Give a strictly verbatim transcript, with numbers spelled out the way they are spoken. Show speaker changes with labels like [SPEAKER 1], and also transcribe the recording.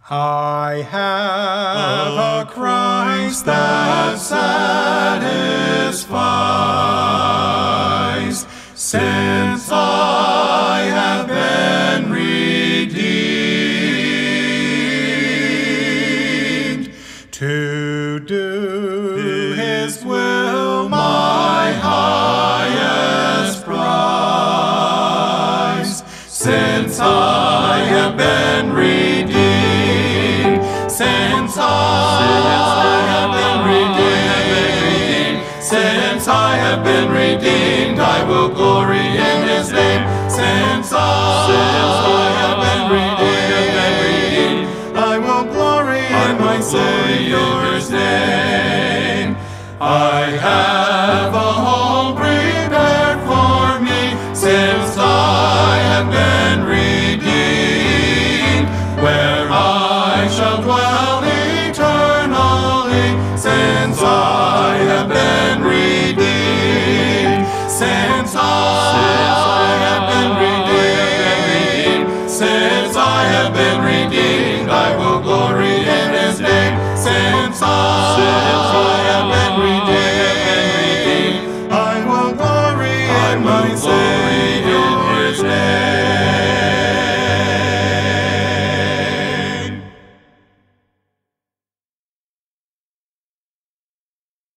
[SPEAKER 1] I have a Christ that satisfies, since I have been redeemed. To do His will, my highest prize, since I have been redeemed. Since I have been redeemed, since I have been redeemed, I will glory in His name. Since I have been redeemed, I will glory in my Savior's name. I have a home prepared for me, since I have been redeemed, where I shall dwell